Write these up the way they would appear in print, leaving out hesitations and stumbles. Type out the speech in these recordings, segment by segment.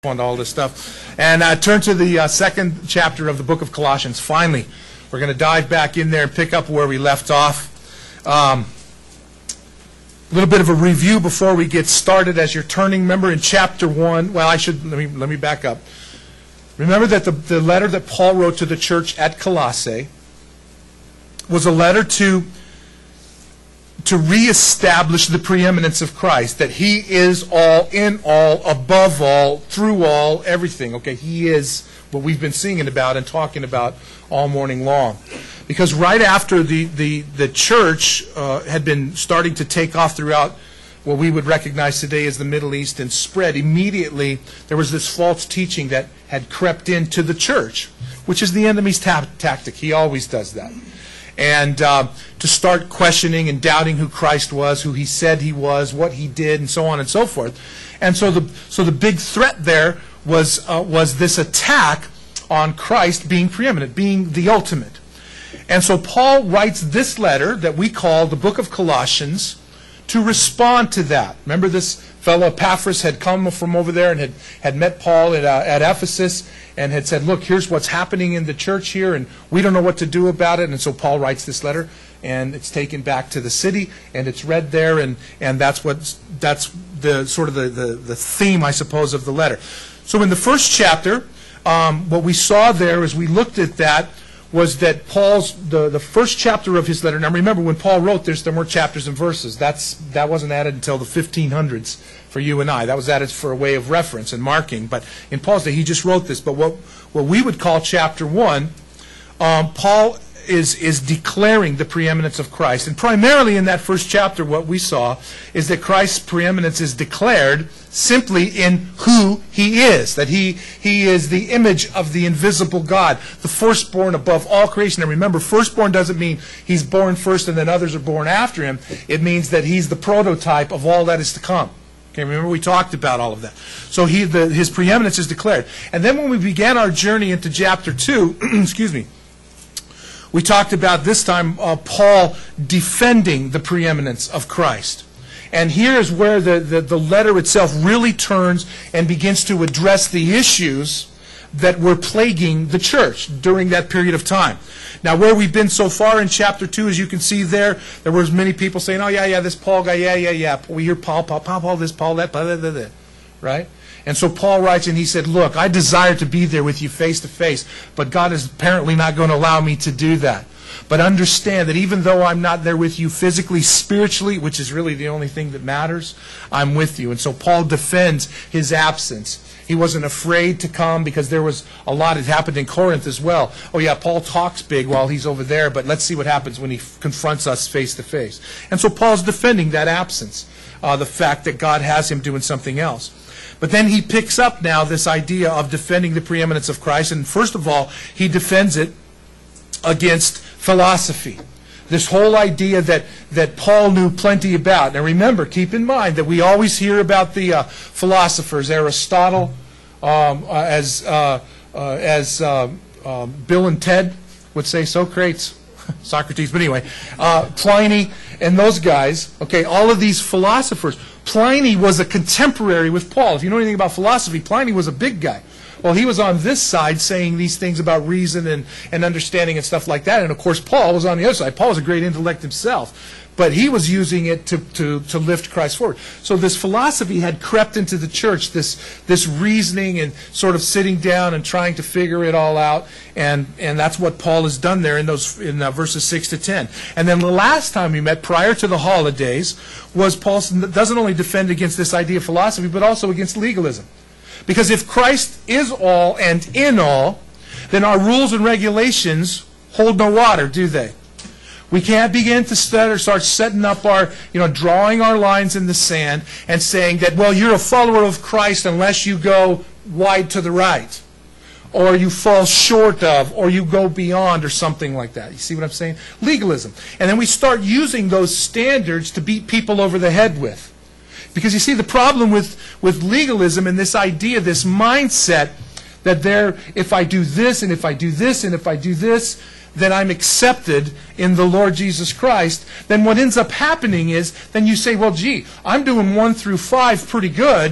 on all this stuff. And turn to the second chapter of the book of Colossians. Finally, we're going to dive back in there and pick up where we left off. A little bit of a review before we get started as you're turning. Remember in chapter 1, well, let me back up. Remember that the letter that Paul wrote to the church at Colossae was a letter to reestablish the preeminence of Christ, that He is all, in all, above all, through all, everything. Okay, He is what we've been singing about and talking about all morning long. Because right after the church had been starting to take off throughout what we would recognize today as the Middle East and spread, immediately there was this false teaching that had crept into the church, which is the enemy's tactic. He always does that. And to start questioning and doubting who Christ was, who He said He was, what He did, and so on and so forth. And so the big threat there was this attack on Christ being preeminent, being the ultimate. And so Paul writes this letter that we call the book of Colossians to respond to that. Remember, this fellow Epaphras had come from over there and had met Paul at Ephesus and had said, look, here's what's happening in the church here, and we don't know what to do about it. And so Paul writes this letter, and it's taken back to the city, and it's read there, and that's the sort of the theme, I suppose, of the letter. So in the first chapter, what we saw there as we looked at that was that Paul's, the first chapter of his letter, now remember when Paul wrote this, there weren't chapters and verses. That wasn't added until the 1500s for you and I. That was added for a way of reference and marking. But in Paul's day, he just wrote this. But what we would call chapter 1, Paul is declaring the preeminence of Christ. And primarily in that first chapter, what we saw is that Christ's preeminence is declared simply in who He is. That He is the image of the invisible God, the firstborn above all creation. And remember, firstborn doesn't mean He's born first and then others are born after Him. It means that He's the prototype of all that is to come. Okay, remember we talked about all of that. So His preeminence is declared. And then when we began our journey into chapter 2, excuse me, we talked about this time Paul defending the preeminence of Christ. And here is where the letter itself really turns and begins to address the issues that were plaguing the church during that period of time. Now, where we've been so far in chapter 2, as you can see there was many people saying, oh, yeah, this Paul guy, yeah. We hear Paul this, Paul that, blah, blah, blah, blah, right? And so Paul writes, and he said, look, I desire to be there with you face to face, but God is apparently not going to allow me to do that. But understand that even though I'm not there with you physically, spiritually, which is really the only thing that matters, I'm with you. And so Paul defends his absence. He wasn't afraid to come because there was a lot that happened in Corinth as well. Oh yeah, Paul talks big while he's over there, but let's see what happens when he confronts us face to face. And so Paul's defending that absence, the fact that God has him doing something else. But then he picks up now this idea of defending the preeminence of Christ. And first of all, he defends it against philosophy. This whole idea that Paul knew plenty about. Now remember, keep in mind that we always hear about the philosophers, Aristotle, as Bill and Ted would say, Socrates, Socrates, but anyway, Pliny and those guys, okay, all of these philosophers. Pliny was a contemporary with Paul. If you know anything about philosophy, Pliny was a big guy. Well, he was on this side saying these things about reason and understanding and stuff like that. And of course, Paul was on the other side. Paul was a great intellect himself. But he was using it to lift Christ forward. So this philosophy had crept into the church, this reasoning and sort of sitting down and trying to figure it all out. And that's what Paul has done there in verses 6 to 10. And then the last time we met, prior to the holidays, was Paul doesn't only defend against this idea of philosophy, but also against legalism. Because if Christ is all and in all, then our rules and regulations hold no water, do they? We can't begin to start setting up drawing our lines in the sand and saying that, well, you're a follower of Christ unless you go wide to the right, or you fall short of, or you go beyond, or something like that. You see what I'm saying? Legalism. And then we start using those standards to beat people over the head with. Because you see, the problem with legalism and this idea, this mindset that if I do this, and if I do this, and if I do this, then I'm accepted in the Lord Jesus Christ, then what ends up happening is, then you say, well, gee, I'm doing 1 through 5 pretty good,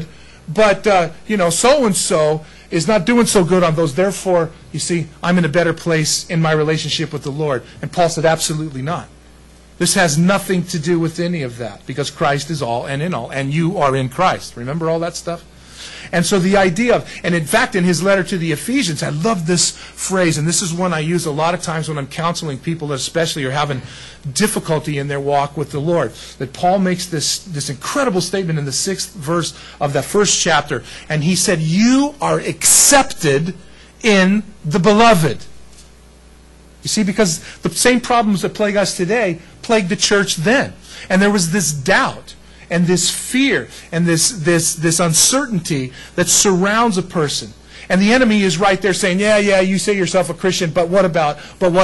but so-and-so is not doing so good on those. Therefore, you see, I'm in a better place in my relationship with the Lord. And Paul said, absolutely not. This has nothing to do with any of that, because Christ is all and in all, and you are in Christ. Remember all that stuff? And so the idea of, and in fact, in his letter to the Ephesians, I love this phrase, and this is one I use a lot of times when I'm counseling people that especially are having difficulty in their walk with the Lord, that Paul makes this incredible statement in the 6th verse of that first chapter, and he said, you are accepted in the beloved. You see, because the same problems that plague us today plagued the church then. And there was this doubt and this fear and this uncertainty that surrounds a person. And the enemy is right there saying, yeah, you say yourself a Christian, but what about,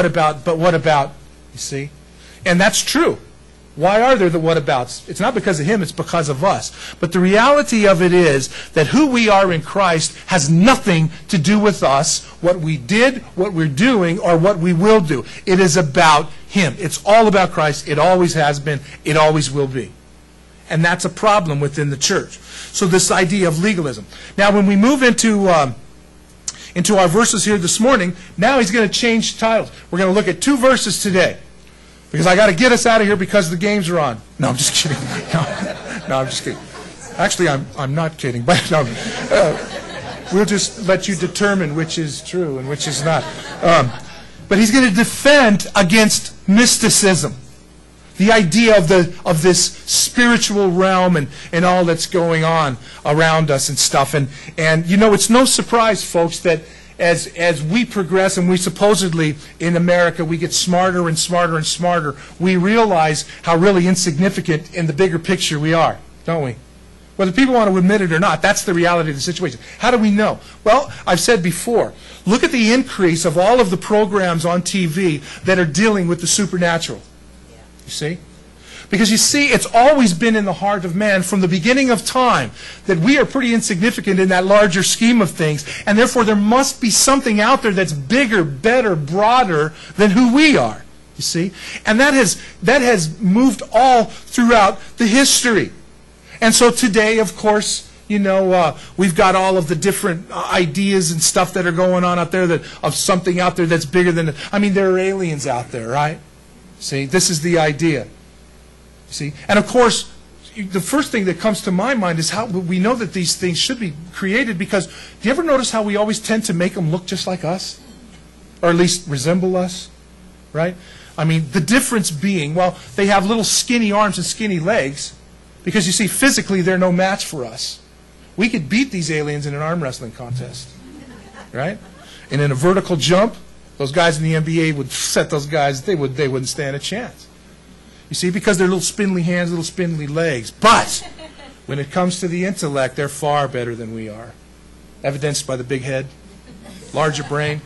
you see? And that's true. Why are there the what-abouts? It's not because of him, it's because of us. But the reality of it is that who we are in Christ has nothing to do with us, what we did, what we're doing, or what we will do. It is about him. It's all about Christ. It always has been. It always will be. And that's a problem within the church. So this idea of legalism. Now when we move into our verses here this morning, now he's going to change titles. We're going to look at 2 verses today. Because I got to get us out of here because the games are on. No, I'm just kidding. No, I'm just kidding. Actually, I'm not kidding. But no, we'll just let you determine which is true and which is not. But he's going to defend against mysticism, the idea of this spiritual realm and all that's going on around us and stuff. And it's no surprise, folks, that as we progress and we supposedly, in America, we get smarter and smarter and smarter, we realize how really insignificant in the bigger picture we are, don't we? Whether people want to admit it or not, that's the reality of the situation. How do we know? Well, I've said before, look at the increase of all of the programs on TV that are dealing with the supernatural. You see? Because you see, it's always been in the heart of man from the beginning of time that we are pretty insignificant in that larger scheme of things, and therefore there must be something out there that's bigger, better, broader than who we are. You see? And that has moved all throughout the history. And so today, of course, we've got all of the different ideas and stuff that are going on out there of something out there that's bigger than... there are aliens out there, right? See, this is the idea. See? And of course, the first thing that comes to my mind is how we know that these things should be created, because do you ever notice how we always tend to make them look just like us? Or at least resemble us? Right? The difference being, well, they have little skinny arms and skinny legs, because you see, physically they're no match for us. We could beat these aliens in an arm wrestling contest. Right? And in a vertical jump, those guys in the NBA would set those guys, they wouldn't stand a chance. You see, because they're little spindly hands, little spindly legs. But when it comes to the intellect, they're far better than we are. Evidenced by the big head, larger brain.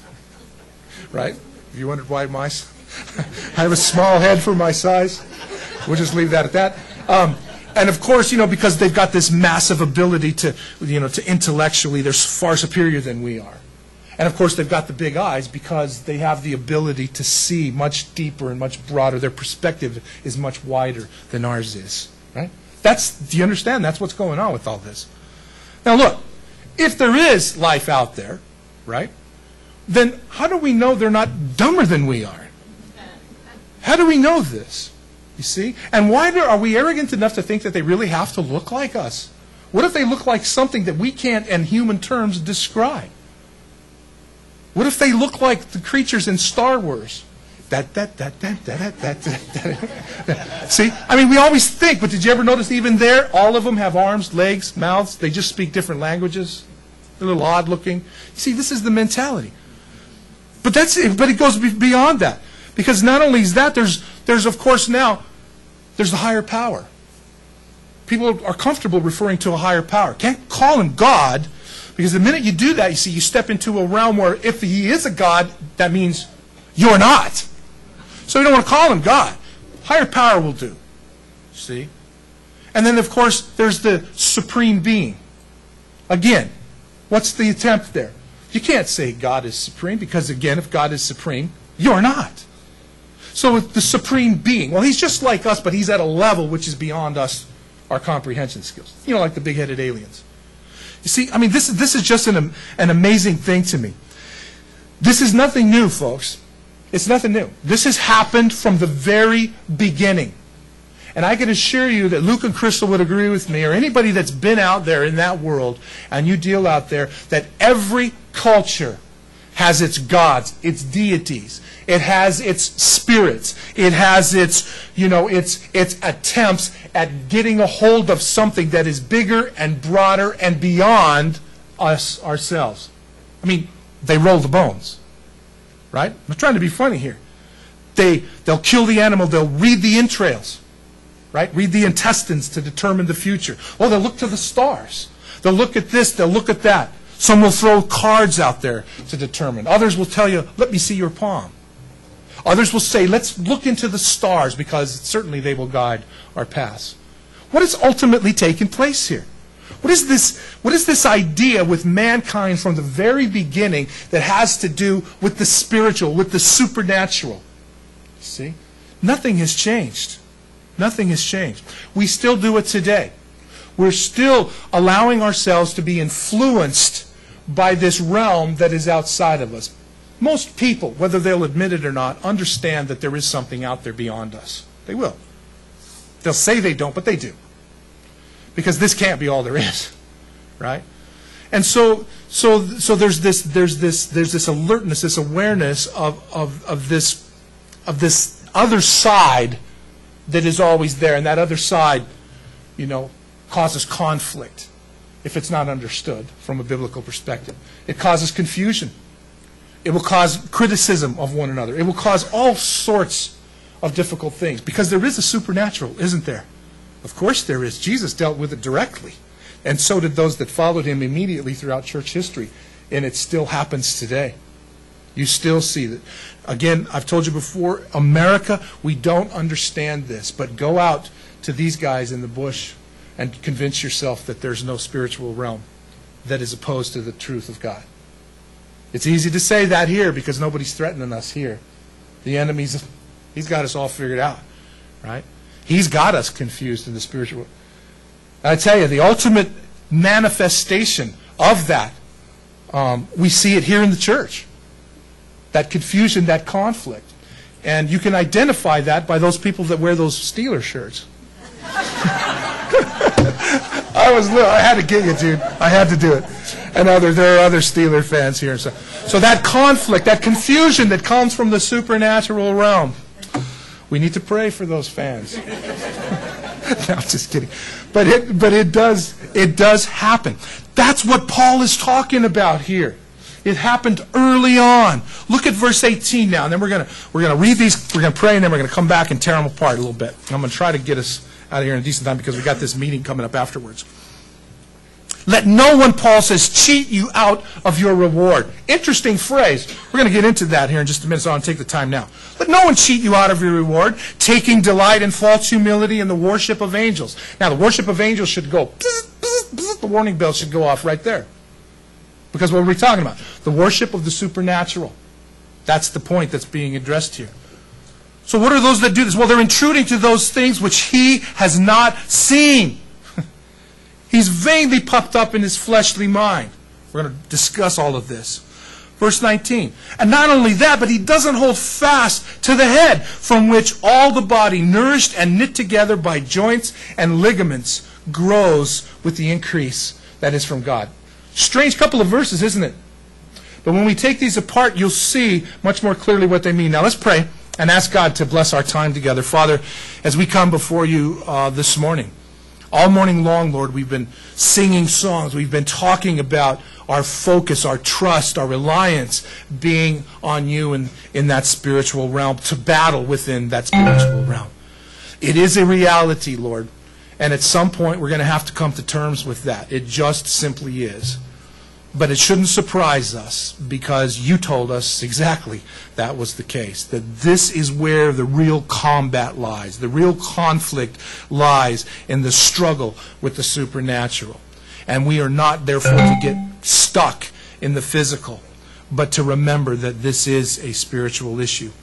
Right? If you wondered why I have a small head for my size, we'll just leave that at that. And of course, because they've got this massive ability to intellectually, they're far superior than we are. And of course, they've got the big eyes because they have the ability to see much deeper and much broader. Their perspective is much wider than ours is. Right? Do you understand? That's what's going on with all this. Now look, if there is life out there, right, then how do we know they're not dumber than we are? How do we know this? You see? And why are we arrogant enough to think that they really have to look like us? What if they look like something that we can't, in human terms, describe? What if they look like the creatures in Star Wars? See? We always think, but did you ever notice even there, all of them have arms, legs, mouths, they just speak different languages. They're a little odd looking. You see, this is the mentality. But it goes beyond that. Because not only is that, there's of course now, there's the higher power. People are comfortable referring to a higher power. Can't call him God, because the minute you do that, you see, you step into a realm where if he is a God, that means you're not. So you don't want to call him God. Higher power will do. See? And then, of course, there's the supreme being. Again, what's the attempt there? You can't say God is supreme, because again, if God is supreme, you're not. So the supreme being, well, he's just like us, but he's at a level which is beyond us, our comprehension skills. Like the big-headed aliens. You see, I mean, this is just an amazing thing to me. This is nothing new, folks. It's nothing new. This has happened from the very beginning. And I can assure you that Luke and Crystal would agree with me, or anybody that's been out there in that world, and you deal out there, that every culture has its gods, its deities. It has its spirits. It has its attempts at getting a hold of something that is bigger and broader and beyond us ourselves. I mean, they roll the bones, right? I'm trying to be funny here. They'll kill the animal. They'll read the entrails, right? Read the intestines to determine the future. Oh, they'll look to the stars. They'll look at this. They'll look at that. Some will throw cards out there to determine. Others will tell you, let me see your palm. Others will say, let's look into the stars, because certainly they will guide our paths. What is ultimately taking place here? What is this idea with mankind from the very beginning that has to do with the spiritual, with the supernatural? See? Nothing has changed. Nothing has changed. We still do it today. We're still allowing ourselves to be influenced by this realm that is outside of us. Most people, whether they'll admit it or not, understand that there is something out there beyond us. They will. They'll say they don't, but they do. Because this can't be all there is, right? And so there's this alertness, this awareness of this other side that is always there, and that other side, causes conflict if it's not understood from a biblical perspective. It causes confusion. It will cause criticism of one another. It will cause all sorts of difficult things, because there is a supernatural, isn't there? Of course there is. Jesus dealt with it directly, and so did those that followed him immediately throughout church history, and it still happens today. You still see that. Again, I've told you before, America, we don't understand this, but go out to these guys in the bush and convince yourself that there's no spiritual realm that is opposed to the truth of God. It's easy to say that here because nobody's threatening us here. The enemy's, he's got us all figured out, right? He's got us confused in the spiritual world. I tell you, the ultimate manifestation of that, we see it here in the church. That confusion, that conflict. And you can identify that by those people that wear those Steeler shirts. I had to get you, dude. I had to do it. And there are other Steeler fans here. So that conflict, that confusion that comes from the supernatural realm, we need to pray for those fans. No, I'm just kidding. But it does happen. That's what Paul is talking about here. It happened early on. Look at verse 18 now, and then we're gonna read these. We're gonna pray, and then we're gonna come back and tear them apart a little bit. I'm gonna try to get us out of here in a decent time because we got this meeting coming up afterwards. Let no one, Paul says, cheat you out of your reward. Interesting phrase. We're going to get into that here in just a minute, so I'll take the time now. Let no one cheat you out of your reward, taking delight in false humility and the worship of angels. Now, the worship of angels should go, bzz, bzz, bzz, the warning bell should go off right there. Because what are we talking about? The worship of the supernatural. That's the point that's being addressed here. So what are those that do this? Well, they're intruding to those things which he has not seen. He's vainly puffed up in his fleshly mind. We're going to discuss all of this. Verse 19. And not only that, but he doesn't hold fast to the head, from which all the body, nourished and knit together by joints and ligaments, grows with the increase that is from God. Strange couple of verses, isn't it? But when we take these apart, you'll see much more clearly what they mean. Now let's pray and ask God to bless our time together. Father, as we come before you this morning, all morning long, Lord, we've been singing songs. We've been talking about our focus, our trust, our reliance being on you in that spiritual realm, to battle within that spiritual realm. It is a reality, Lord, and at some point we're going to have to come to terms with that. It just simply is. But it shouldn't surprise us, because you told us exactly that was the case. That this is where the real combat lies. The real conflict lies in the struggle with the supernatural. And we are not, therefore, to get stuck in the physical, but to remember that this is a spiritual issue.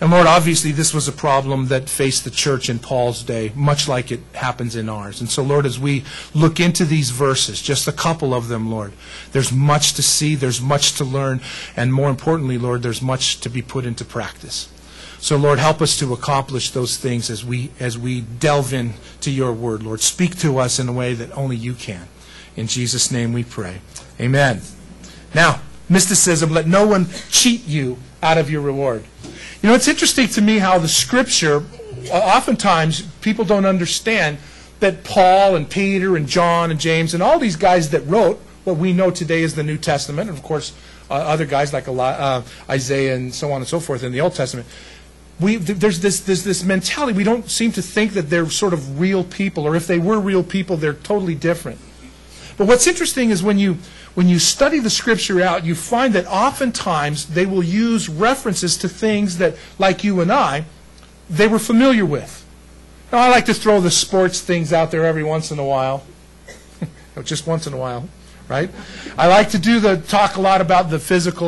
And Lord, obviously this was a problem that faced the church in Paul's day, much like it happens in ours. And so, Lord, as we look into these verses, just a couple of them, Lord, there's much to see, there's much to learn, and more importantly, Lord, there's much to be put into practice. So, Lord, help us to accomplish those things as we delve into your word, Lord. Speak to us in a way that only you can. In Jesus' name we pray. Amen. Now, mysticism, let no one cheat you out of your reward. You know, it's interesting to me how the Scripture, oftentimes people don't understand that Paul and Peter and John and James and all these guys that wrote what we know today as the New Testament, and of course other guys like Isaiah and so on and so forth in the Old Testament, there's this mentality. We don't seem to think that they're sort of real people, or if they were real people, they're totally different. But what's interesting is when you study the Scripture out, you find that oftentimes they will use references to things that, like you and I, they were familiar with. Now, I like to throw the sports things out there every once in a while. Just once in a while, right? I like to talk a lot about the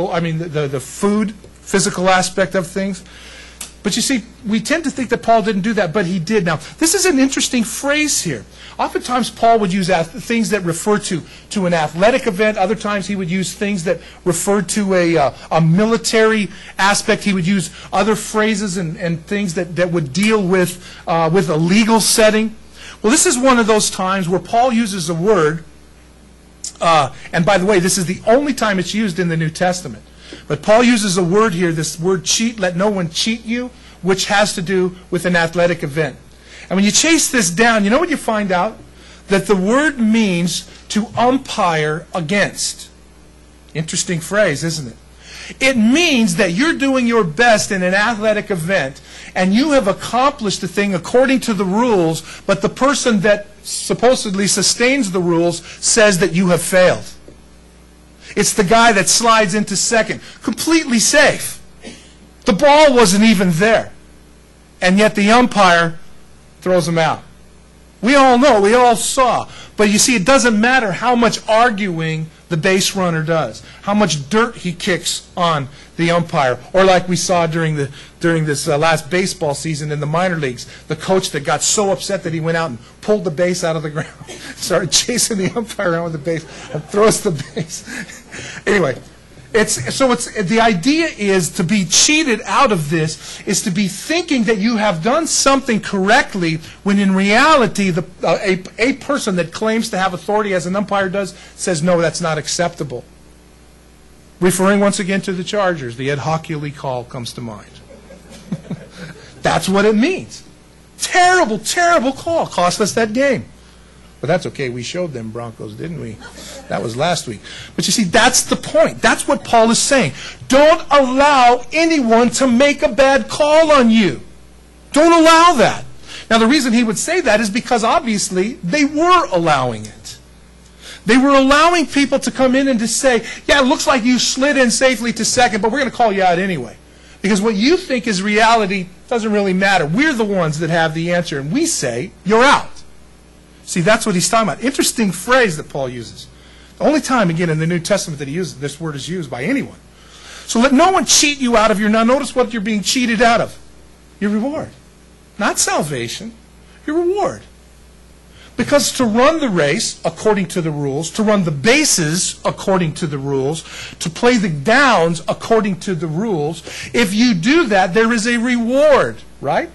physical aspect of things. But you see, we tend to think that Paul didn't do that, but he did. Now, this is an interesting phrase here. Oftentimes, Paul would use things that refer to an athletic event. Other times, he would use things that referred to a military aspect. He would use other phrases and things that would deal with a legal setting. Well, this is one of those times where Paul uses a word, and by the way, this is the only time it's used in the New Testament. But Paul uses a word here, this word cheat, let no one cheat you, which has to do with an athletic event. And when you chase this down, you know what you find out? That the word means to umpire against. Interesting phrase, isn't it? It means that you're doing your best in an athletic event, and you have accomplished the thing according to the rules, but the person that supposedly sustains the rules says that you have failed. It's the guy that slides into second, completely safe. The ball wasn't even there. And yet the umpire throws him out. We all know, we all saw. But you see, it doesn't matter how much arguing the base runner does, how much dirt he kicks on the umpire, or like we saw during this last baseball season in the minor leagues, the coach that got so upset that he went out and pulled the base out of the ground, started chasing the umpire around with the base, and throws the base. Anyway, the idea is to be cheated out of this is to be thinking that you have done something correctly when in reality a person that claims to have authority as an umpire does says, no, that's not acceptable. Referring once again to the Chargers, the Ed Hockley call comes to mind. That's what it means. Terrible, terrible call. Cost us that game. But that's okay. We showed them Broncos, didn't we? That was last week. But you see, that's the point. That's what Paul is saying. Don't allow anyone to make a bad call on you. Don't allow that. Now, the reason he would say that is because obviously they were allowing it. They were allowing people to come in and to say, yeah, it looks like you slid in safely to second, but we're going to call you out anyway. Because what you think is reality doesn't really matter. We're the ones that have the answer, and we say, you're out. See, that's what he's talking about. Interesting phrase that Paul uses. The only time, again, in the New Testament that he uses, this word is used by anyone. So let no one cheat you out of your, now notice what you're being cheated out of. Your reward. Not salvation, your reward. Because to run the race according to the rules, to run the bases according to the rules, to play the downs according to the rules, if you do that, there is a reward, right?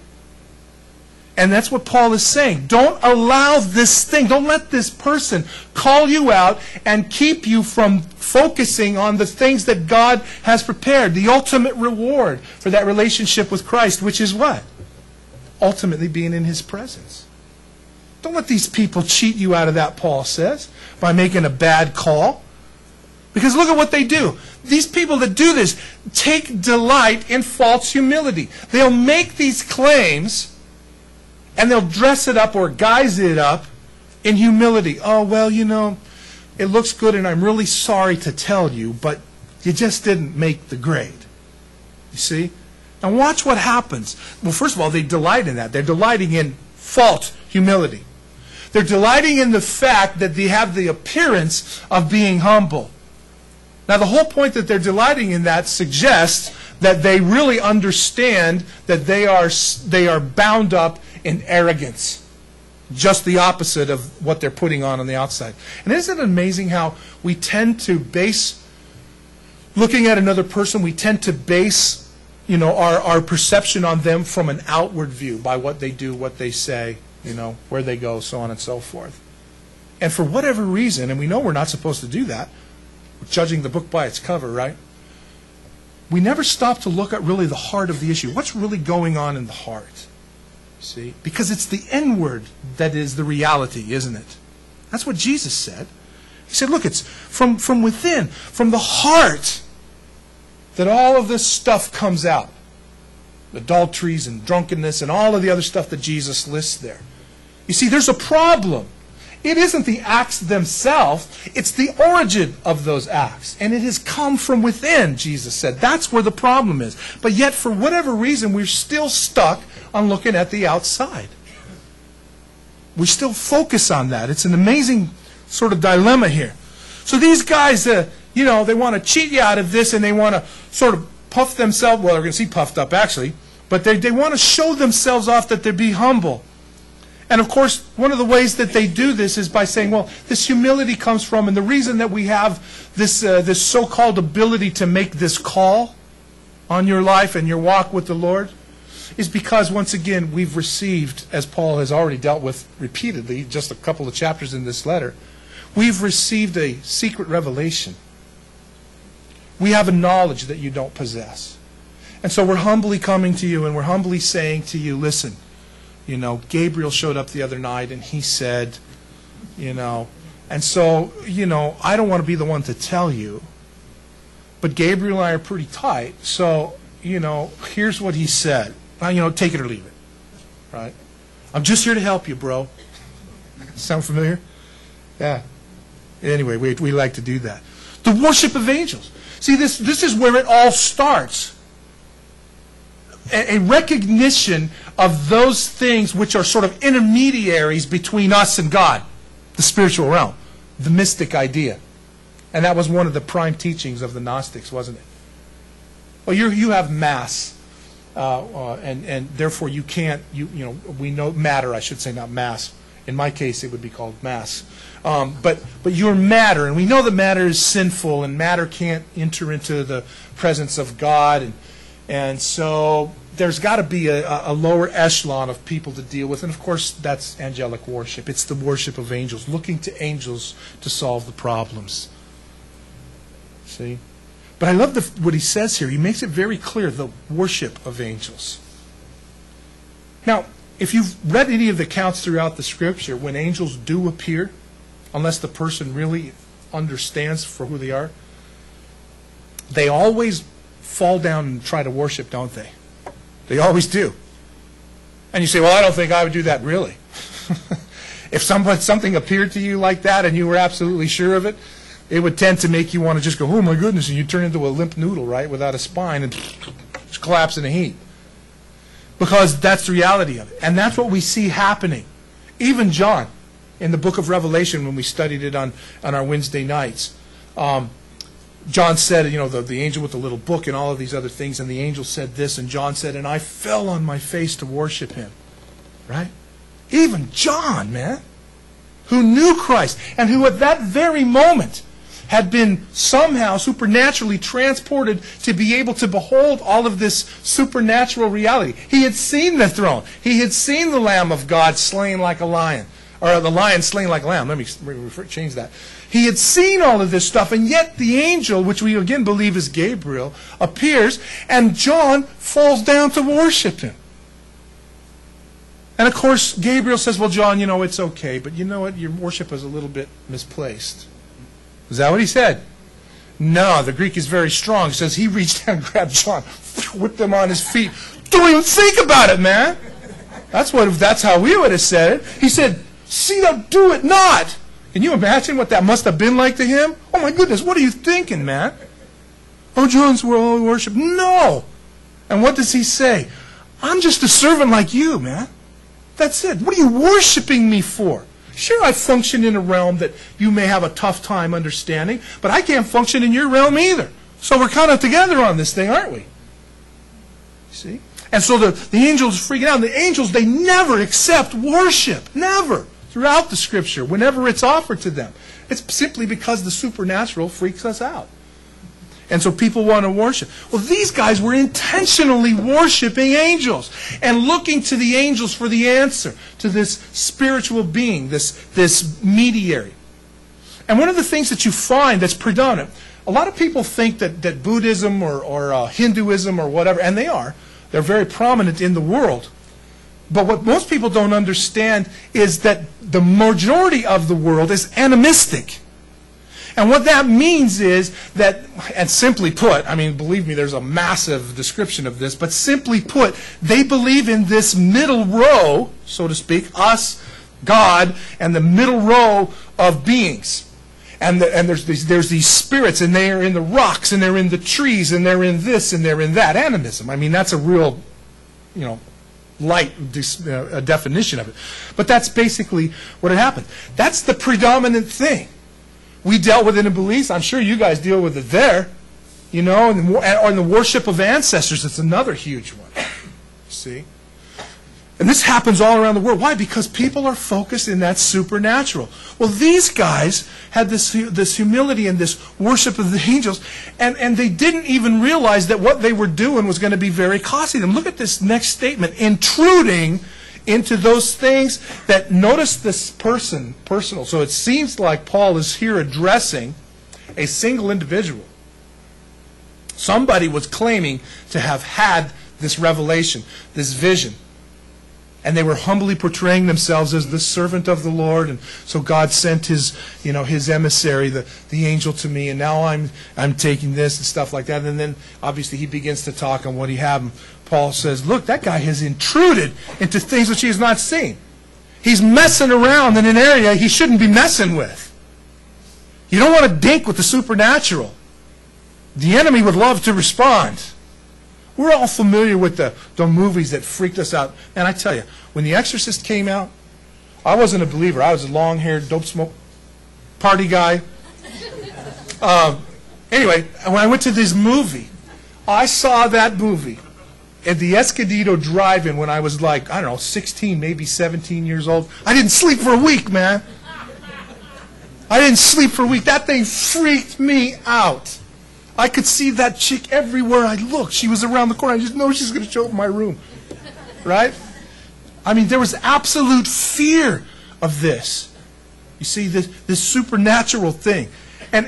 And that's what Paul is saying. Don't allow this thing, don't let this person call you out and keep you from focusing on the things that God has prepared, the ultimate reward for that relationship with Christ, which is what? Ultimately being in His presence. Don't let these people cheat you out of that, Paul says, by making a bad call. Because look at what they do. These people that do this take delight in false humility. They'll make these claims and they'll dress it up or guise it up in humility. Oh, well, you know, it looks good and I'm really sorry to tell you, but you just didn't make the grade. You see? Now watch what happens. Well, first of all, they delight in that. They're delighting in false humility. They're delighting in the fact that they have the appearance of being humble. Now, the whole point that they're delighting in that suggests that they really understand that they are bound up in arrogance. Just the opposite of what they're putting on the outside. And isn't it amazing how we tend to base, looking at another person, we tend to base, our perception on them from an outward view, by what they do, what they say, where they go, so on and so forth. And for whatever reason, and we know we're not supposed to do that, we're judging the book by its cover, right? We never stop to look at really the heart of the issue. What's really going on in the heart? See? Because it's the inward that is the reality, isn't it? That's what Jesus said. He said, look, it's from within, from the heart, that all of this stuff comes out. Adulteries and drunkenness and all of the other stuff that Jesus lists there. You see, there's a problem. It isn't the acts themselves, it's the origin of those acts. And it has come from within, Jesus said. That's where the problem is. But yet, for whatever reason, we're still stuck on looking at the outside. We still focus on that. It's an amazing sort of dilemma here. So these guys, they want to cheat you out of this, and they want to sort of puff themselves, well, they're going to see puffed up, actually, but they want to show themselves off that they be humble. And of course, one of the ways that they do this is by saying, well, this humility comes from, and the reason that we have this so-called ability to make this call on your life and your walk with the Lord is because, once again, we've received, as Paul has already dealt with repeatedly, just a couple of chapters in this letter, we've received a secret revelation. We have a knowledge that you don't possess. And so we're humbly coming to you, and we're humbly saying to you, listen, Gabriel showed up the other night, and he said, and so, I don't want to be the one to tell you, but Gabriel and I are pretty tight, so, here's what he said. Take it or leave it, right? I'm just here to help you, bro. Sound familiar? Yeah. Anyway, we like to do that. The worship of angels. See, this is where it all starts. A recognition of those things which are sort of intermediaries between us and God, the spiritual realm, the mystic idea. And that was one of the prime teachings of the Gnostics, wasn't it? Well, you have mass, and therefore you can't, we know matter, I should say, not mass. In my case, it would be called mass. But you're matter, and we know that matter is sinful, and matter can't enter into the presence of God, and so there's got to be a lower echelon of people to deal with. And, of course, that's angelic worship. It's the worship of angels, looking to angels to solve the problems. See? But I love what he says here. He makes it very clear, the worship of angels. Now, if you've read any of the accounts throughout the Scripture, when angels do appear, unless the person really understands for who they are, they always fall down and try to worship, don't they? They always do. And you say, well, I don't think I would do that, really. If something appeared to you like that and you were absolutely sure of it, it would tend to make you want to just go, oh my goodness, and you turn into a limp noodle, right, without a spine, and just collapse in a heap. Because that's the reality of it. And that's what we see happening. Even John, in the book of Revelation, when we studied it on our Wednesday nights, John said, the angel with the little book and all of these other things, and the angel said this, and John said, and I fell on my face to worship him. Right? Even John, man, who knew Christ, and who at that very moment had been somehow supernaturally transported to be able to behold all of this supernatural reality. He had seen the throne. He had seen the Lamb of God slain like a lion. Or the lion slain like a lamb. Let me change that. He had seen all of this stuff, and yet the angel, which we again believe is Gabriel, appears, and John falls down to worship him. And of course, Gabriel says, well, John, it's okay, but you know what? Your worship is a little bit misplaced. Is that what he said? No, the Greek is very strong. It says he reached down and grabbed John, whipped him on his feet. Don't even think about it, man. That's how we would have said it. He said, see thou do it not. Can you imagine what that must have been like to him? Oh my goodness, what are you thinking, man? Oh, John's worship. No. And what does he say? I'm just a servant like you, man. That's it. What are you worshiping me for? Sure, I function in a realm that you may have a tough time understanding, but I can't function in your realm either. So we're kind of together on this thing, aren't we? See? And so the angels are freaking out. And the angels, they never accept worship. Never. Throughout the Scripture, whenever it's offered to them. It's simply because the supernatural freaks us out. And so people want to worship. Well, these guys were intentionally worshiping angels and looking to the angels for the answer to this spiritual being, this mediator. And one of the things that you find that's predominant, a lot of people think that Buddhism or Hinduism or whatever, and they're very prominent in the world. But what most people don't understand is that the majority of the world is animistic. And what that means is that, and simply put, I mean, believe me, there's a massive description of this, but simply put, they believe in this middle row, so to speak, us, God, and the middle row of beings. And there's these spirits, and they are in the rocks, and they're in the trees, and they're in this, and they're in that. Animism. I mean, that's a real, light definition of it. But that's basically what had happened. That's the predominant thing. We dealt with it in beliefs. I'm sure you guys deal with it there. And the worship of ancestors, it's another huge one. See? And this happens all around the world. Why? Because people are focused in that supernatural. Well, these guys had this humility and this worship of the angels, and they didn't even realize that what they were doing was going to be very costly to them. Look at this next statement. Intruding into those things that, notice this personal. So it seems like Paul is here addressing a single individual. Somebody was claiming to have had this revelation, this vision. And they were humbly portraying themselves as the servant of the Lord. And so God sent his emissary, the angel, to me. And now I'm taking this and stuff like that. And then obviously he begins to talk on what he had. And Paul says, look, that guy has intruded into things which he has not seen. He's messing around in an area he shouldn't be messing with. You don't want to dink with the supernatural. The enemy would love to respond. We're all familiar with the movies that freaked us out. And I tell you, when The Exorcist came out, I wasn't a believer. I was a long-haired, dope smoke party guy. Anyway, when I went to this movie, I saw that movie at the Escondido Drive-In when I was like, 16, maybe 17 years old. I didn't sleep for a week, man. I didn't sleep for a week. That thing freaked me out. I could see that chick everywhere I looked. She was around the corner. I just know she's going to show up in my room. Right? I mean, there was absolute fear of this. You see, this supernatural thing. And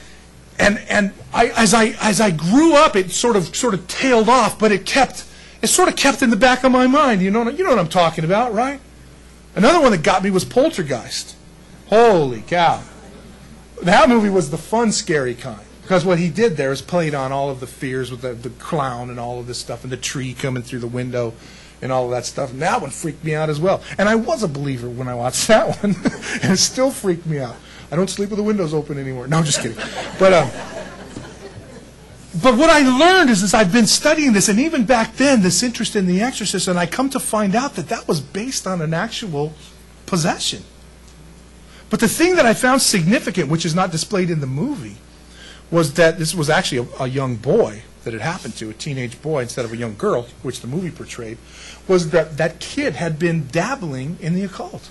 as I grew up, it sort of tailed off, but it sort of kept in the back of my mind. You know what I'm talking about, right? Another one that got me was Poltergeist. Holy cow. That movie was the fun, scary kind. Because what he did there is played on all of the fears with the clown and all of this stuff and the tree coming through the window and all of that stuff. And that one freaked me out as well. And I was a believer when I watched that one. And it still freaked me out. I don't sleep with the windows open anymore. No, I'm just kidding. But what I learned is I've been studying this, and even back then, this interest in The Exorcist, and I come to find out that was based on an actual possession. But the thing that I found significant, which is not displayed in the movie, was that this was actually a young boy that it happened to, a teenage boy instead of a young girl, which the movie portrayed, was that kid had been dabbling in the occult.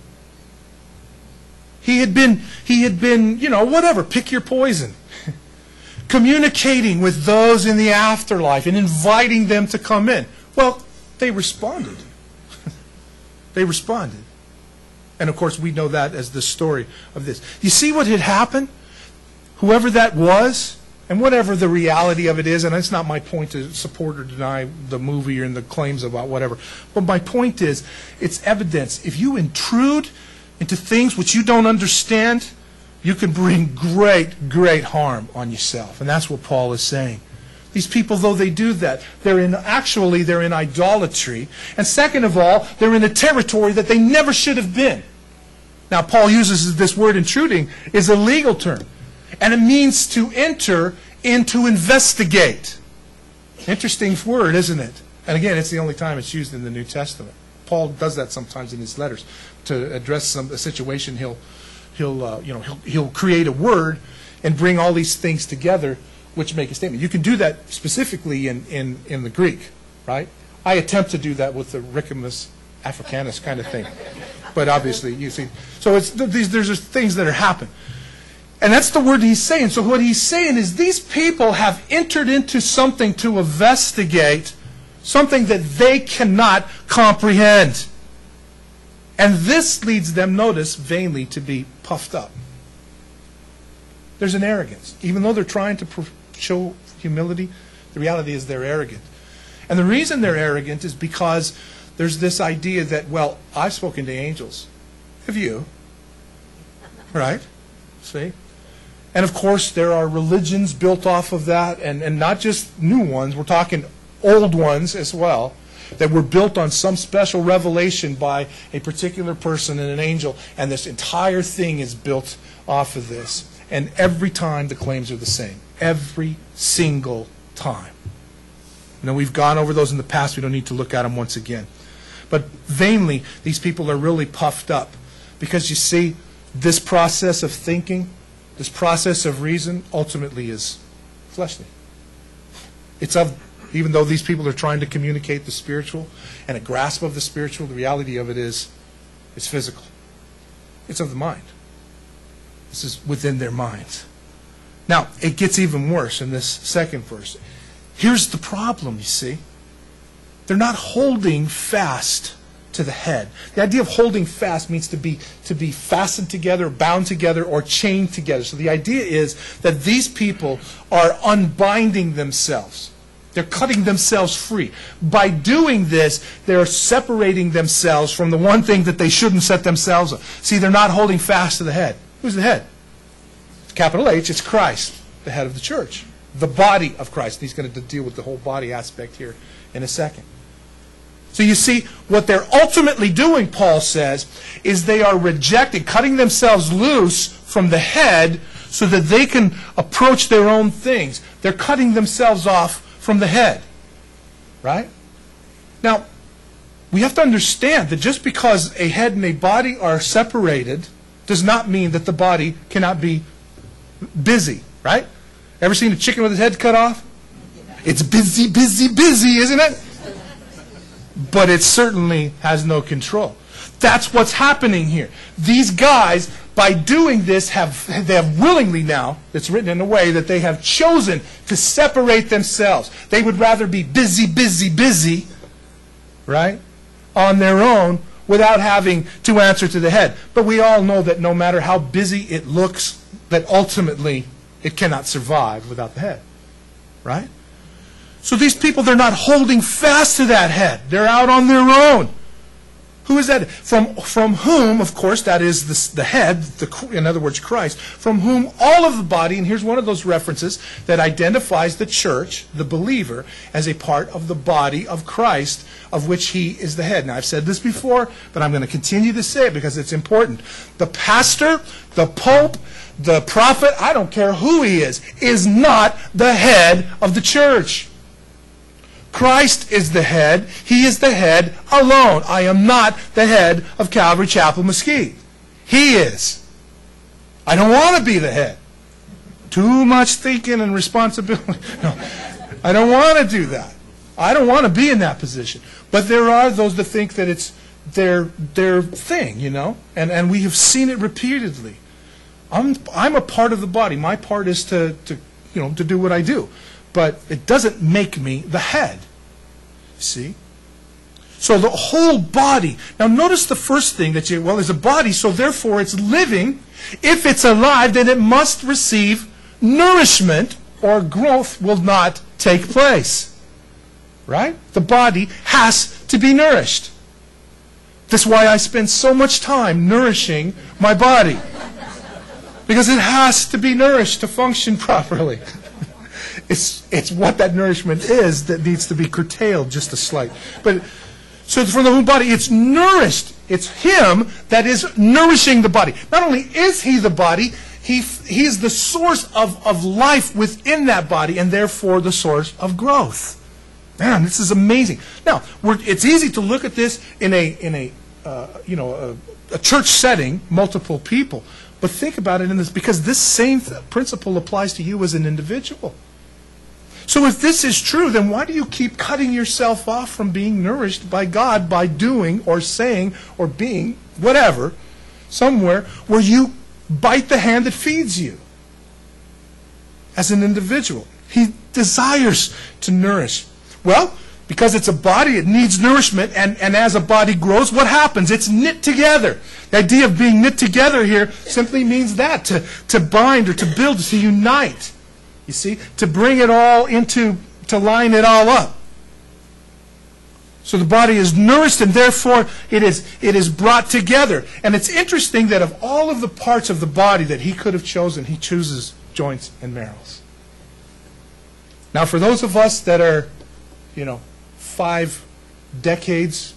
He had been, whatever, pick your poison. Communicating with those in the afterlife and inviting them to come in. Well, they responded. They responded. And of course, we know that as the story of this. You see what had happened? Whoever that was, and whatever the reality of it is, and it's not my point to support or deny the movie or the claims about whatever, but my point is, it's evidence. If you intrude into things which you don't understand, you can bring great, great harm on yourself. And that's what Paul is saying. These people, though they do that, they're in idolatry. And second of all, they're in a territory that they never should have been. Now, Paul uses this word intruding is a legal term. And it means to enter and to investigate. Interesting word, isn't it? And again, it's the only time it's used in the New Testament. Paul does that sometimes in his letters to address a situation. He'll create a word and bring all these things together, which make a statement. You can do that specifically in the Greek. right? I attempt to do that with the Riccimus africanus kind of thing. But obviously, you see, so there's just things that are happening. And that's the word he's saying. So what he's saying is these people have entered into something to investigate, something that they cannot comprehend. And this leads them, notice, vainly to be puffed up. There's an arrogance. Even though they're trying to show humility, the reality is they're arrogant. And the reason they're arrogant is because there's this idea that, well, I've spoken to angels. Have you? Right? See? And of course, there are religions built off of that, and not just new ones. We're talking old ones as well, that were built on some special revelation by a particular person and an angel, and this entire thing is built off of this. And every time the claims are the same. Every single time. Now, we've gone over those in the past. We don't need to look at them once again. But vainly, these people are really puffed up. Because you see, this process of thinking, this process of reason, ultimately is fleshly. It's of, even though these people are trying to communicate the spiritual and a grasp of the spiritual, the reality of it is, it's physical. It's of the mind. This is within their minds. Now, it gets even worse in this second verse. Here's the problem, you see. They're not holding fast to the head. The idea of holding fast means to be fastened together, bound together, or chained together. So the idea is that these people are unbinding themselves. They're cutting themselves free. By doing this, they're separating themselves from the one thing that they shouldn't set themselves on. See, they're not holding fast to the head. Who's the head? It's capital H, it's Christ, the head of the church. The body of Christ. And he's going to deal with the whole body aspect here in a second. So you see, what they're ultimately doing, Paul says, is they are rejecting, cutting themselves loose from the head so that they can approach their own things. They're cutting themselves off from the head. Right? Now, we have to understand that just because a head and a body are separated does not mean that the body cannot be busy. Right? Ever seen a chicken with its head cut off? It's busy, busy, busy, isn't it? But it certainly has no control. That's what's happening here. These guys, by doing this, they have willingly now, it's written in a way that they have chosen to separate themselves. They would rather be busy, busy, busy, right, on their own without having to answer to the head. But we all know that no matter how busy it looks, that ultimately it cannot survive without the head, right? So these people, they're not holding fast to that head. They're out on their own. Who is that? From whom, of course, that is the head, in other words, Christ, from whom all of the body, and here's one of those references that identifies the church, the believer, as a part of the body of Christ, of which he is the head. Now, I've said this before, but I'm going to continue to say it because it's important. The pastor, the pope, the prophet, I don't care who he is not the head of the church. Christ is the head. He is the head alone. I am not the head of Calvary Chapel Mesquite. He is. I don't want to be the head. Too much thinking and responsibility. No, I don't want to do that. I don't want to be in that position. But there are those that think that it's their thing, you know, and we have seen it repeatedly. I'm a part of the body. My part is to do what I do. But it doesn't make me the head. See? So the whole body. Now notice the first thing that there's a body, so therefore it's living. If it's alive, then it must receive nourishment or growth will not take place. Right? The body has to be nourished. That's why I spend so much time nourishing my body. Because it has to be nourished to function properly. It's what that nourishment is that needs to be curtailed just a slight. But so for the whole body, it's nourished. It's him that is nourishing the body. Not only is he the body, he is the source of life within that body, and therefore the source of growth. Man, this is amazing. Now, it's easy to look at this in a church setting, multiple people, but think about it in this, because this same principle applies to you as an individual. So if this is true, then why do you keep cutting yourself off from being nourished by God by doing or saying or being whatever, somewhere where you bite the hand that feeds you as an individual? He desires to nourish. Well, because it's a body, it needs nourishment, and as a body grows, what happens? It's knit together. The idea of being knit together here simply means that, to bind or to build, to unite. You see, to bring it all into, to line it all up. So the body is nourished, and therefore it is brought together. And it's interesting that of all of the parts of the body that he could have chosen, he chooses joints and marrows. Now, for those of us that are, 5 decades,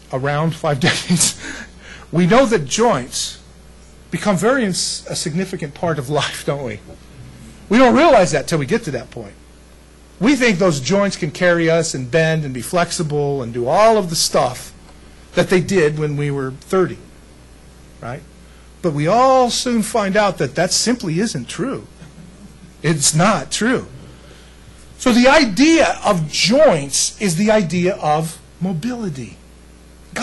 we know that joints become a significant part of life, don't we? We don't realize that till we get to that point. We think those joints can carry us and bend and be flexible and do all of the stuff that they did when we were 30, right? But we all soon find out that that simply isn't true. It's not true. So the idea of joints is the idea of mobility.